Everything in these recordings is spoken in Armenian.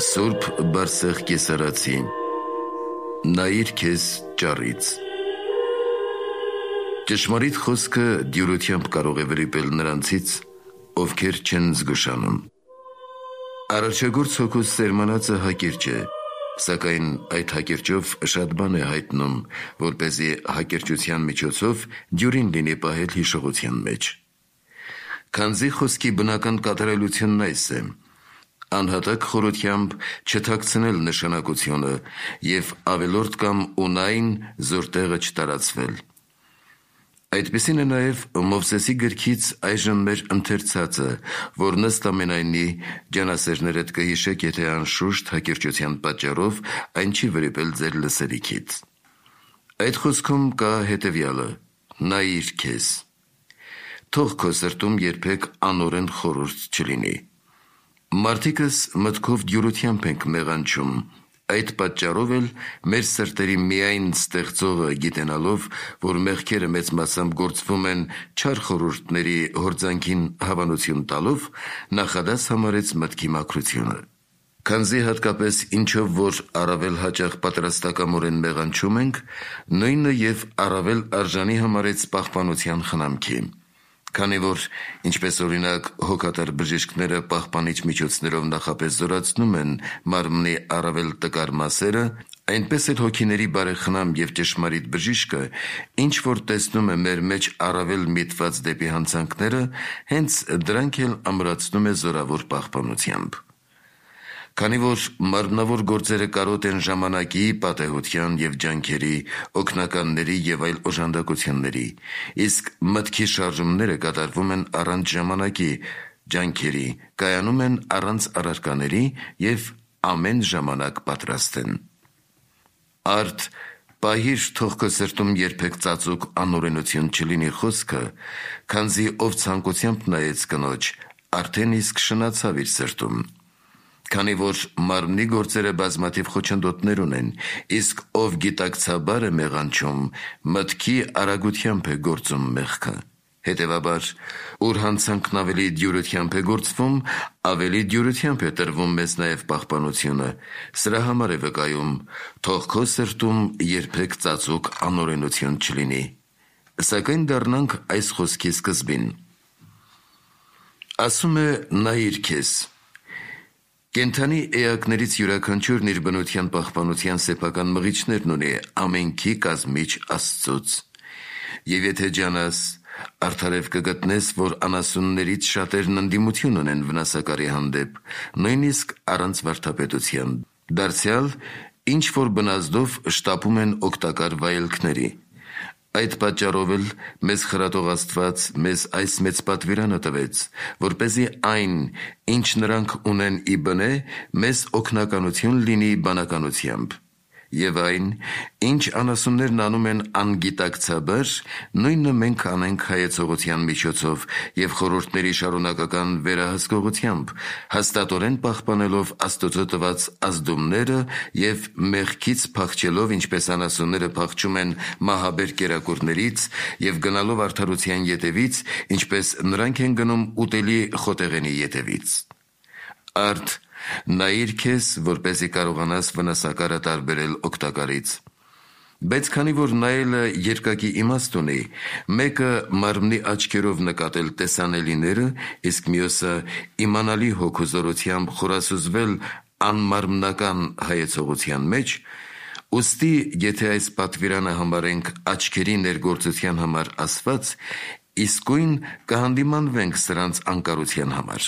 Սուրբ Բարսեղ Կեսարացի, նայիր քեզ ճառից։ Ճշմարիտ խոսքը դյուրությամբ կարող է վրիպել նրանցից, ովքեր չեն զգուշանում։ Արարչագործ Հոգուս սերմանածը հակիրճ է, սակայն այդ հակիրճով շատ բան է հայտնում, որպեսզի հակիրճության միջոցով դյուրին լինի պահել հիշողության մեջ։ Քանզի խոսքի բնական կատարելությունն այս է, անհատակ խորությամբ չթաքցնել նշանակությունը և ավելորդ կամ ունայն զոր տեղը չտարածվել։ Այդպիսին է նաև Մովսեսի գրքից այժմ մեր ընթերցածը, որ ըստ ամենայնի ջանասերներդ կհիշեք, եթե անշուշտ հակիրճության պատճառով այն չի վրիպել ձեր լսելիքից։ Այդ խոսքում կա հետևյալը. նայիր քեզ։ Թող քո սրտում երբեք անօրեն խորհուրդ չլինի։ Մարդիկս մտքով դյուրությամբ ենք մեղանչում, այդ պատճառով էլ մեր սրտերի միայն ստեղծողը գիտենալով, որ մեղքերը մեծ մասամբ գործվում են չար խորհուրդների հորձանքին հավանություն տալով, նախադաս համարեց մտքի մաքրությունը։ Քանզի հատկապես ինչով որ առավել հաճախ պատրաստակամորեն մեղանչում ենք, նույնը և առավել արժանի համարեց պահպանության խնամքի։ Քանի որ, ինչպես օրինակ, հոգատար բժիշկները պահպանիչ միջոցներով նախապես զորացնում են մարմնի առավել տկար մասերը, այնպես էլ հոգիների բարեխնամ և ճշմարիտ բժիշկը, ինչ որ տեսնում է մեր մեջ առավել միտված դեպի հանցանքները, հենց դրանք էլ ամրացնում է զորավոր պահպանությամբ։ Քանի որ մարմնավոր գործերը կարոտ են ժամանակի, պատեհության և ջանքերի, օգնականների և այլ օժանդակությունների, իսկ մտքի շարժումները կատարվում են առանց ժամանակի, ջանքերի, կայանում են առանց առարկաների և ամեն ժամանակ պատրաստ են։ Արդ պահիր, թող քո սրտում երբեք ծածուկ անօրենություն չլինի խոսքը, քանզի ով ցանկությամբ նայեց կնոջ, արդեն իսկ շնացավ իր սրտում։ Քանի որ մարմնի գործերը բազմաթիվ խոչընդոտներ ունեն, իսկ ով գիտակցաբար է մեղանչում, մտքի արագությամբ է գործում մեղքը։ Հետևաբար, ուր հանցանքն ավելի դյուրությամբ է գործվում, ավելի դյուրությամբ է տրվում մեզ նաև պահպանությունը։ Սրա համար է վկայում. թող քո սրտում երբեք ծածուկ անօրենություն չլինի։ Սակայն դառնանք այս խոսքի սկզբին։ Ասում է նայիր քեզ։ Կենդանի էակներից յուրաքանչյուրն իր բնության պահպանության սեփական մղիչներն ունի ամենքի կազմիչ Աստծուց։ Եվ եթե ջանաս, արդարև կգտնես, որ անասուններից շատերն ընդդիմություն ունեն վնասակարի հանդեպ, նույնիսկ առանց վարդապետության, դարձյալ ինչ որ բնազդով շտապում են օգտակար վայելքների։ Այդ պատճառով էլ մեզ խրատող Աստված մեզ այս մեծ պատվիրանը տվեց, որպեսզի այն, ինչ նրանք ունեն ի բնե, մեզ օգնականություն լինի բանականությամբ, և այն, ինչ անասուններն անում են անգիտակցաբար, նույնը մենք անենք հայեցողության միջոցով և խորհուրդների շարունակական վերահսկողությամբ, հաստատորեն պահպանելով Աստծո տված ազդումները և մեղքից փախչելով, ինչպես անասունները փախչում են մահաբեր կերակուրներից և գնալով արդարության ետևից, ինչպես նրանք են գնում ուտելի խոտեղենի ետևից։ Արդ նայիր քեզ, որպեսզի կարողանաս վնասակարը տարբերել օգտակարից։ Բայց քանի որ նայելը երկակի իմաստ ունի, մեկը մարմնի աչքերով նկատել տեսանելիները, իսկ մյուսը իմանալի հոգու զորությամբ խորասուզվել անմարմնական հայեցողության մեջ, ուստի եթե այս պատվիրանը համարենք աչքերի ներգործության համար ասված, իսկույն կհանդիմանվենք սրանց անկարության համար։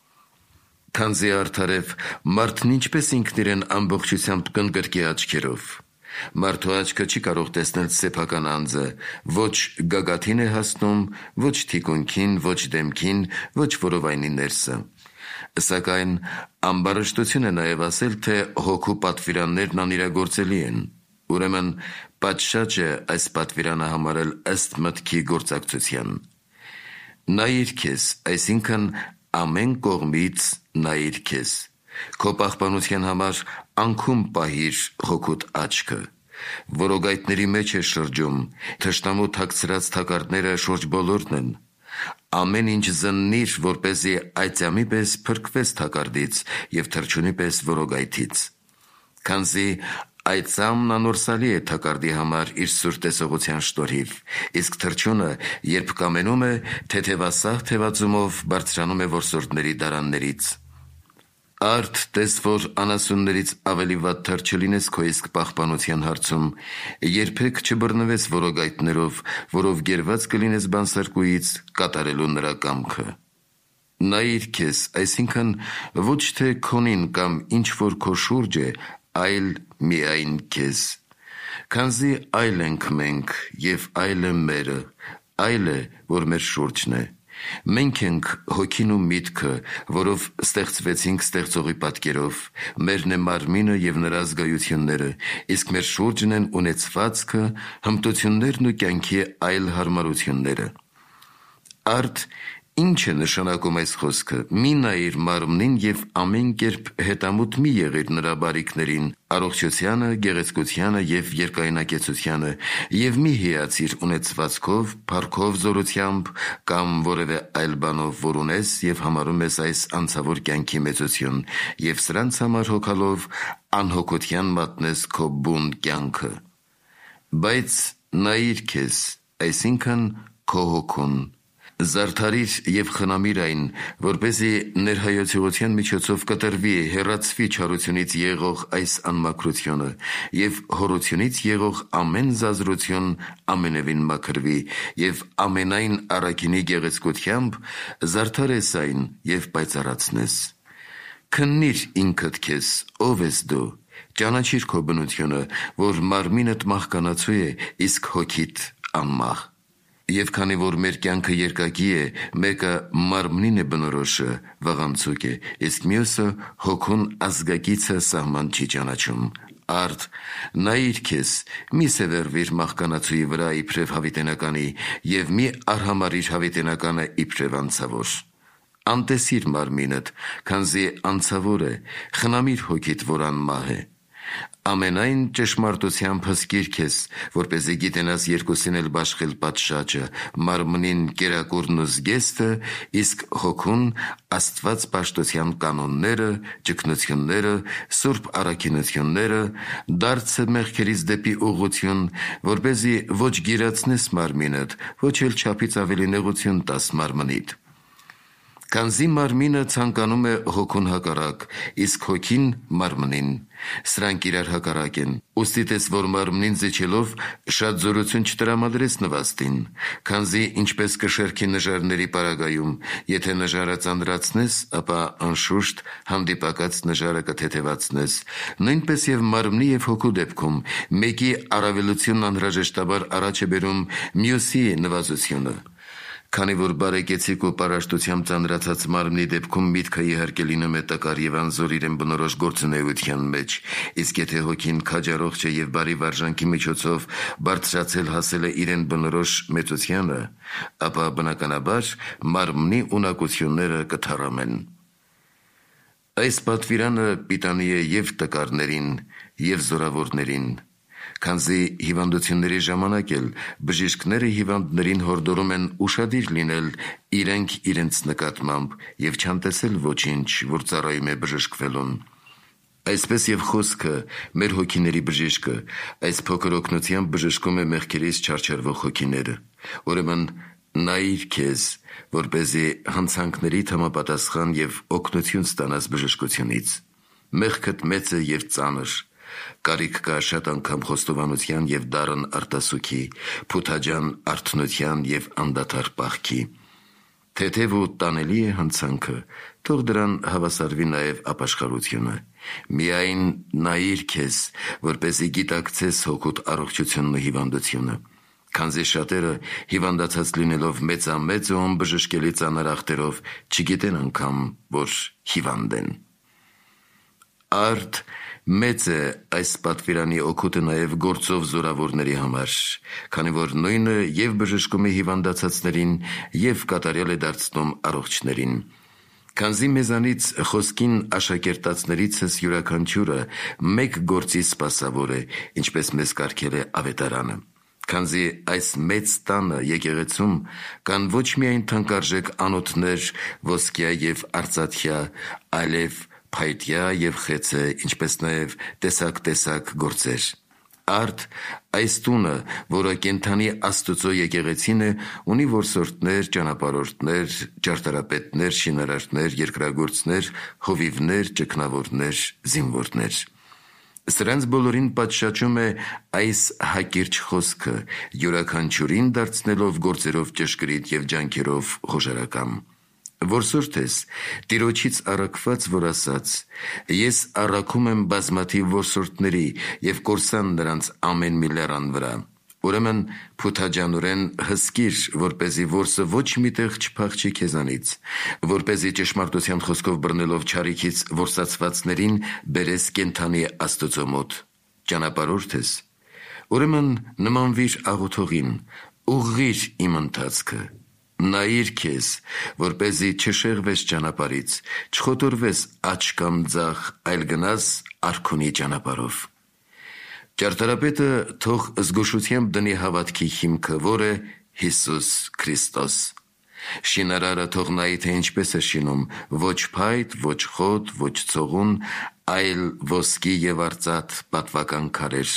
Քանզի արդարև մարդն ինչպես ինքն իրեն ամբողջությամբ կընկրկի աչքերով։ Մարդու աչքը չի կարող տեսնել սեփական անձը, ոչ գագաթին է հասնում, ոչ թիկունքին, ոչ դեմքին, ոչ որովայնի ներսը։ Սակայն ամբարշտություն է նաև ասել, թե հոգու պատվիրաններն անիրագործելի են։ Ուրեմն պատշաճ է այս պատվիրանը համարել ըստ մտքի գործակցության։ Նայիր քեզ, այսինքն ամեն կողմից նայիր քեզ։ Քո պահպանության համար անքում պահիր հոգուտ աչքը։ Որոգայթների մեջ է շրջում, թշնամու թաքցրած թակարդները շուրջ բոլորն են։ Ամեն ինչ զննիր, որպեսզի այծյամի պես փրկվես թակարդից և թռչունի պես որոգայթից։ Քանզի այծամն անորսալի է թակարդի համար իր սուր տեսողության շնորհիվ, իսկ թռչունը, երբ կամենում է, թեթևասահ թևածումով բարձրանում է որսորդների դարաններից։ Արդ տես, որ անասուններից ավելի վատ թռ չլինես քո իսկ պահպանության հարցում, երբեք չբռնվես որոգայթներով, որով գերված կլինես բանսարկուից կատարելու նրա կամքը։ Նայիր քեզ, այսինքն ոչ թե քոնին կամ ինչ որ քո շուրջ է, այլ միայն քեզ։ Քանզի այլ ենք մենք և այլ է մերը, այլ է, որ մեր շուրջն է։ Մենք ենք հոգին ու միտքը, որով ստեղծվեցինք ստեղծողի պատկերով, մերն է մարմինը և նրա զգայությունները, իսկ մեր շուրջն են ունեցվածքը, հմտություններն ու կյանքի այլ հարմարությունները։ Արդ ինչ է նշանակում այս խոսքը։ Մի նայիր մարմնին և ամեն կերպ հետամուտ մի եղիր նրա բարիքներին, առողջությանը, գեղեցկությանը և երկայնակեցությանը, և մի հիացիր ունեցվածքով, փառքով, զորությամբ կամ որևէ այլ բանով, որ ունես և համարում ես այս անցավոր կյանքի մեծություն, և սրանց համար հոգալով անհոգության մատնես քո բուն կյանքը։ Բայց նայիր քեզ, այսինքն քո հոգուն, զարդարիր և խնամիր այն, որպեսզի ներհայեցողության միջոցով կտրվի, հեռացվի չարությունից եղող այս անմաքրությունը և հորությունից եղող ամեն զազրություն ամենևին մաքրվի և ամենայն առաքինի գեղեցկությամբ զարդարես այն և պայծառացնես։ Քննիր ինքդ քեզ, ով ես դու, ճանաչիր քո բնությունը, որ մարմինդ մահկանացու է, իսկ հոգիդ անմահ։ Եվ քանի որ մեր կյանքը երկակի է, մեկը մարմնին է բնորոշը, վաղանցուկ է, իսկ մյուսը հոգուն ազգակիցը սահման չի ճանաչում։ Արդ նայիր քեզ, մի սևեռվիր մահկանացուի վրա իբրև հավիտենականի և մի արհամարիր հավիտենականը իբրև անցավոր։ Անտեսիր մարմինդ, քանզի անցավոր է, խնամիր հոգիդ, որ անմահ է։ Ամենայն ճշմարտությամբ հսկիր քեզ, որպեսզի գիտենաս երկուսին էլ բաշխել պատշաճը, մարմնին կերակուրն ու զգեստը, իսկ հոգուն Աստված պաշտության կանոնները, ճգնությունները, սուրբ առաքինությունները, դարձը մեղքերից դեպի ուղղություն, որպեսզի ոչ գիրացնես մարմինդ, ոչ էլ չափից ավելի նեղություն տաս մարմնիդ։ Քանզի մարմինը ցանկանում է հոգուն հակառակ, իսկ հոգին մարմնին, սրանք իրար հակառակ են։ Ուստի տես, որ մարմնին զիջելով շատ զորություն չտրամադրես նվաստին, քանզի ինչպես կշեռքի նժարների պարագայում, եթե նժարը ծանրացնես, ապա անշուշտ հանդիպակաց նժարը կթեթևացնես, նույնպես և մարմնի և հոգու դեպքում մեկի առավելությունն անհրաժեշտաբար առաջ է բերում մյուսի նվազությունը։ Քանի որ բարեկեցիկ ու պարաշտությամբ ծանրացած մարմնի դեպքում միտքը իհարկե լինում է տկար և անզոր իրեն բնորոշ գործունեության մեջ, իսկ եթե հոգին քաջառողջ է և բարի վարժանքի միջոցով բարձրացել հասել է իրեն բնորոշ մեծությանը, ապա բնականաբար մարմնի ունակությունները կթառամեն։ Այս պատվիրանը պիտանի է և տկարներին, և զորավորներին, քանզի հիվանդությունների ժամանակ էլ բժիշկները հիվանդներին հորդորում են ուշադիր լինել իրենք իրենց նկատմամբ և չանտեսել ոչինչ, որ ծառայում է բժշկվելուն։ Այսպես և խոսքը, մեր հոգիների բժիշկը, այս փոքր օգնությամբ բժշկում է մեղքերից չարչարվող հոգիները։ Ուրեմն նայիր քեզ, որպեսզի հանցանքներիդ համապատասխան և օգնություն ստանաս բժշկությունից։ Մեղքդ մեծ է և ծանր, կարիք կա շատ անգամ խոստովանության և դառն արտասուքի, փութաջան արթնության և անդադար պահքի։ Թեթև ու տանելի է հանցանքը, թող դրան հավասարվի նաև ապաշխարությունը։ Միայն նայիր քեզ, որպեսզի գիտակցես հոգուտ առողջությունն ու հիվանդությունը, քանզի շատերը հիվանդացած լինելով մեծամեծ ու անբժշկելի ծանր ախտերով չգիտեն անգամ, որ հիվանդ են։ Արդ մեծ է այս պատվիրանի օգուտը նաև գործով զորավորների համար, քանի որ նույնը և բժշկում է հիվանդացածներին, և կատարյալ է դարձնում առողջներին։ Քանզի մեզանից խոսքին աշակերտածներիցս յուրաքանչյուրը մեկ գործի սպասավոր է, ինչպես մեզ կարգել է ավետարանը։ Քանզի այս մեծ տանը եկեղեցում կան ոչ միայն թանկարժեք անոթներ, ոսկյա և արծաթյա, այլև փայտյա և խեցե, ինչպես նաև տեսակ գործեր։ Արդ այս տունը, որը կենդանի Աստուծո եկեղեցին է, ունի որսորդներ, ճանապարհորդներ, ճարտարապետներ, շինարարներ, երկրագործներ, հովիվներ, ճգնավորներ, զինվորներ։ Սրանց բոլորին պատշաճում է այս հակիրճ խոսքը, յուրաքանչյուրին դարձնելով գործերով ճշգրիտ և ջանքերով խոժարակամ։ Որսորդ ես, Տիրոջից առաքված, որ ասաց. «Ես առաքում եմ բազմաթիվ որսորդների և կորսան նրանց ամեն մի լեռան վրա»։ Ուրեմն փութաջանորեն հսկիր, որպեսզի որսը ոչ մի տեղ չփախչի քեզանից, որպեսզի ճշմարտության խոսքով բռնելով չարիքից որսացվածներին բերես կենդանի Աստծո մոտ։ Ճանապարհորդ ես, ուրեմն նմանվիր աղոթողին, ուղղիր իմ ընթացքը։ Նայիր քեզ, որպեսզի չշեղվես ճանապարհից, չխոտորվես աջ կամ ձախ, այլ գնաս արքունի ճանապարհով։ Ճարտարապետը թող զգուշությամբ դնի հավատքի հիմքը, որը Հիսուս Քրիստոս։ Շինարարը թող նայի, թե ինչպես է շինում, ոչ փայտ, ոչ խոտ, ոչ ցողուն, այլ ոսկի և արծաթ պատվական քարեր։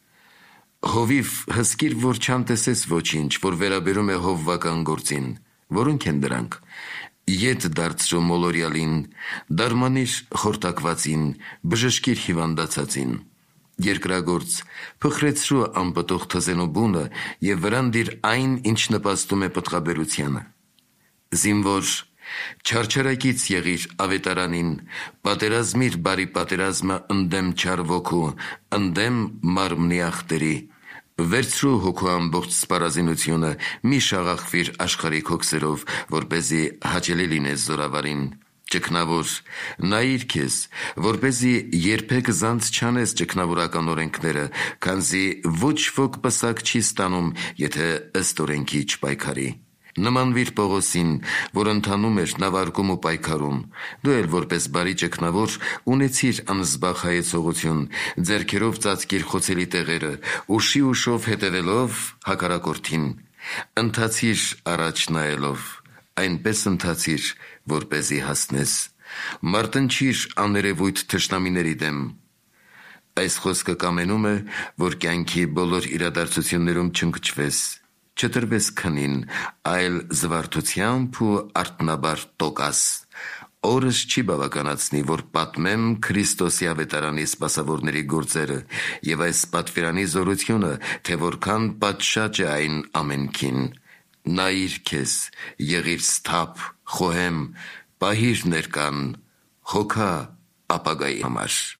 Հովիվ հսկիր, որ չանտեսես ոչինչ, որ վերաբերում է հովվական գործին։ Որոնք են դրանք. ետ դարձրու մոլորյալին, դարմանիր խորտակվածին, բժշկիր հիվանդացածին։ Երկրագործ, փխրեցրու անպտող թզենու բունը և վրան դիր այն, ինչ նպաստում է պտղաբերությանը։ Զինվոր, չարչարակից եղիր ավետարանին, պատերազմիր բարի պատերազմը ընդդեմ չար ոգու, ընդդեմ մարմնի ախտերի։ Վերցրու հոգու ամբողջ սպառազինությունը, մի շաղախվիր աշխարհիկ հոգսերով, որպեսզի հաճելի լինես զորավարին։ Ճգնավոր, նայիր քեզ, որպեսզի երբեք զանց չանես ճգնավորական օրենքները, քանզի ոչ ոք պսակ չի ստանում, եթե ըստ օրենքի չպայքարի։ Նմանվիր Պողոսին, որ ընթանում էր նավարկում ու պայքարում։ Դու էլ որպես բարի ճգնավոր ունեցիր անզբաղ հայեցողություն, ձեռքերով ծածկիր խոցելի տեղերը, ուշով հետևելով հակառակորդին։ Ընթացիր առաջ նայելով, այնպես ընթացիր, որպեսզի հասնես։ Մարտնչիր աներևույթ թշնամիների դեմ։ Այս խոսքը կամենում է, որ կյանքի բոլոր իրադարձություններում չընկճվես, չտրվես քնին, այլ զվարթությամբ ու արթնաբար տոկաս։ Օրս չի բավականացնի, որ պատմեմ Քրիստոսի ավետարանի սպասավորների գործերը և այս պատվիրանի զորությունը, թե որքան պատշաճ է այն ամենքին։ Նայիր քեզ, եղիր սթափ, խոհեմ, պահիր ներկան, հոգա ապագայի համար։